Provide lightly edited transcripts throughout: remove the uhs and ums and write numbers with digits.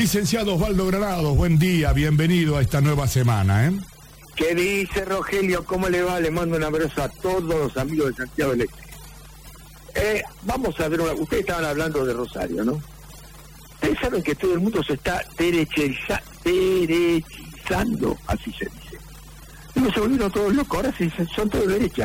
Licenciado Osvaldo Granados, buen día, bienvenido a esta nueva semana, ¿Qué dice Rogelio? ¿Cómo le va? Le mando un abrazo a todos los amigos de Santiago del Este. Vamos a ver, ustedes estaban hablando de Rosario, ¿no? Ustedes saben que todo el mundo se está derechizando, así se dice. No se volvieron todos locos, ahora sí son todos de derecha.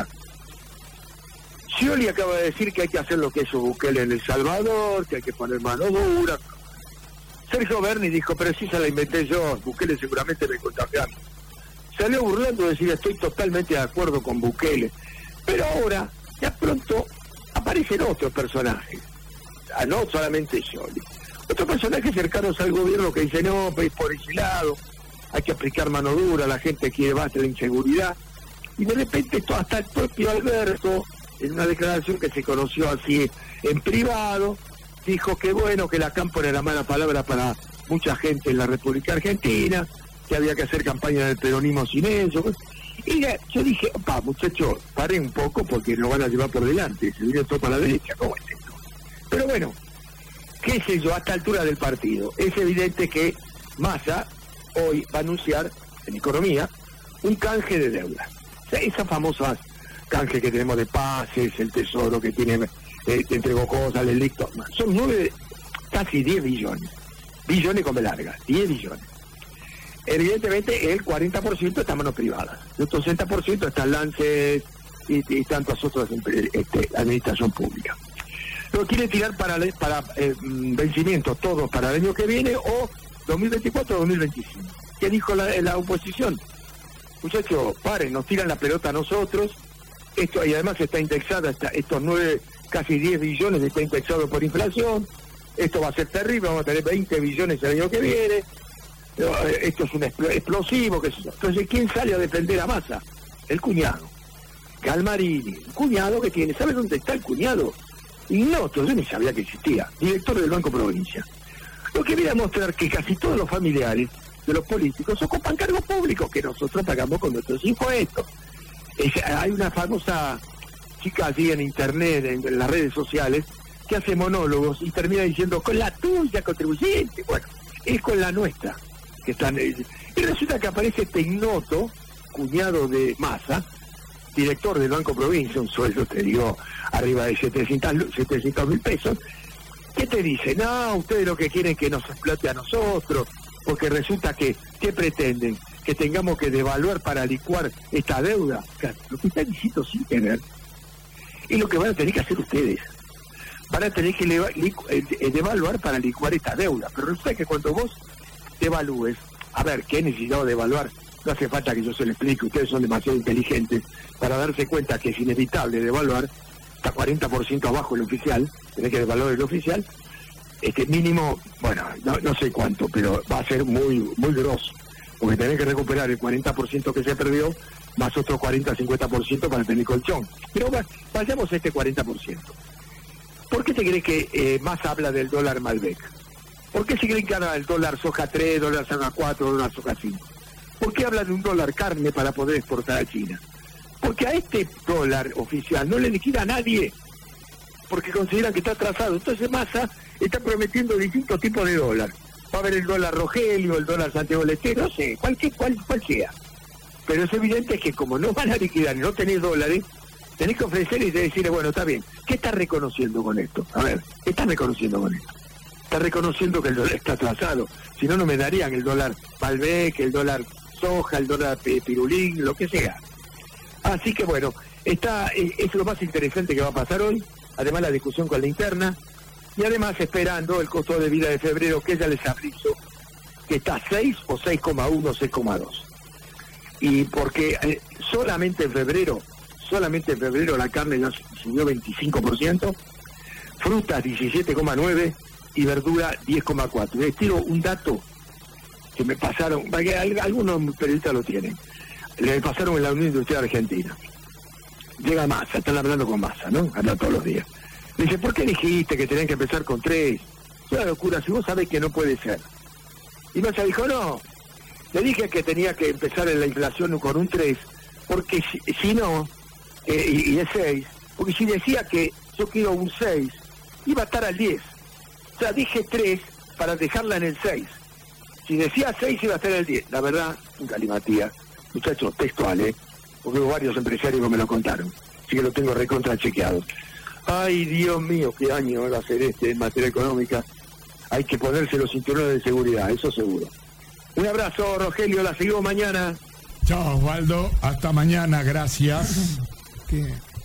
Scioli acaba de decir que hay que hacer lo que hizo Bukele en El Salvador, que hay que poner mano dura. Sergio Berni dijo, pero sí se la inventé yo, Bukele seguramente me contagiaron. Salió burlando de decir, estoy totalmente de acuerdo con Bukele. Pero ahora, ya pronto, aparecen otros personajes. No solamente Scioli. Otros personajes cercanos al gobierno que dicen, no, pues por ese lado, hay que aplicar mano dura, la gente quiere basta la inseguridad. Y de repente, hasta el propio Alberto, en una declaración que se conoció así en privado, dijo que bueno, que la Campo era la mala palabra para mucha gente en la República Argentina, que había que hacer campaña del peronismo sin eso. Y yo dije, muchachos, paren un poco porque nos van a llevar por delante, se viene todo para la derecha, ¿cómo es esto? Pero bueno, qué sé yo, a esta altura del partido, es evidente que Massa hoy va a anunciar, en economía, un canje de deuda. O sea, esas famosas canje que tenemos de pases, el Tesoro que tiene, entregó cosas, el electo, son 9, casi 10 billones. Billones con B larga, 10 billones. Evidentemente el 40% está en manos privadas, el otro 60% está en Lancet y tantas otras administración pública. Lo quiere tirar para vencimientos todos para el año que viene o 2024 o 2025. ¿Qué dijo la oposición? Muchachos, paren, nos tiran la pelota a nosotros, esto y además está indexada, estos 9, casi 10 billones está indexado por inflación, esto va a ser terrible, vamos a tener 20 billones el año que viene, esto es un explosivo, qué sé yo. Entonces, ¿quién sale a defender a Massa? El cuñado, Galmarini, un cuñado que tiene, ¿sabe dónde está el cuñado? Ignoto, yo ni sabía que existía, director del Banco Provincia. Lo que viene a mostrar que casi todos los familiares de los políticos ocupan cargos públicos que nosotros pagamos con nuestros impuestos. Hay una famosa chica allí en internet, en las redes sociales, que hace monólogos y termina diciendo, con la tuya, contribuyente. Bueno, es con la nuestra que están. Y resulta que aparece este ignoto, cuñado de Massa, director del Banco Provincia, un sueldo, te digo, arriba de 700.000 pesos, que te dice, no, ustedes lo que quieren es que nos explote a nosotros, porque resulta que, ¿qué pretenden? Que tengamos que devaluar para licuar esta deuda. Claro, lo que están diciendo sin tener es lo que van a tener que hacer ustedes. Van a tener que devaluar para licuar esta deuda. Pero resulta que cuando vos devalúes, a ver, ¿qué necesidad de devaluar? No hace falta que yo se lo explique, ustedes son demasiado inteligentes para darse cuenta que es inevitable devaluar, está 40% abajo el oficial, tenés que devaluar el oficial, mínimo, bueno, no sé cuánto, pero va a ser muy, muy grosso. Porque tenés que recuperar el 40% que se perdió, más otro 40-50% para tener colchón. Pero vayamos a este 40%. ¿Por qué te crees que Massa habla del dólar Malbec? ¿Por qué se creen que habla del dólar soja 3, dólar soja 4, dólar soja 5? ¿Por qué habla de un dólar carne para poder exportar a China? Porque a este dólar oficial no le liquida a nadie, porque consideran que está atrasado. Entonces Massa está prometiendo distintos tipos de dólar. Va a haber el dólar Rogelio, el dólar Santiago del Este, no sé, cual sea. Pero es evidente que como no van a liquidar y no tenés dólares, tenés que ofrecer y decirle, bueno, está bien, ¿qué estás reconociendo con esto? A ver, ¿qué estás reconociendo con esto? Estás reconociendo que el dólar está atrasado, si no, no me darían el dólar Malbec, el dólar soja, el dólar pirulín, lo que sea. Así que bueno, es lo más interesante que va a pasar hoy, además la discusión con la interna, y además esperando el costo de vida de febrero, que ya les aviso, que está 6 o 6,1, 6,2. Y porque solamente en febrero la carne ya subió 25%, frutas 17,9% y verdura 10,4%. Les tiro un dato que me pasaron, algunos periodistas lo tienen, le pasaron en la Unión Industrial Argentina. Llega Massa, están hablando con Massa, ¿no? Habla todos los días. Le dice, ¿por qué dijiste que tenían que empezar con 3? Es una locura, si vos sabés que no puede ser. Y Massa dijo, no, le dije que tenía que empezar en la inflación con un 3, porque si no, y es 6, porque si decía que yo quiero un 6, iba a estar al 10. O sea, dije 3 para dejarla en el 6. Si decía 6 iba a estar el 10, la verdad, un galimatía. Muchachos, textual, porque hubo varios empresarios que me lo contaron, así que lo tengo recontra chequeado. Ay, Dios mío, qué año va a ser este en materia económica. Hay que ponerse los cinturones de seguridad, eso seguro. Un abrazo, Rogelio, la seguimos mañana. Chao, Osvaldo, hasta mañana, gracias. ¿Qué?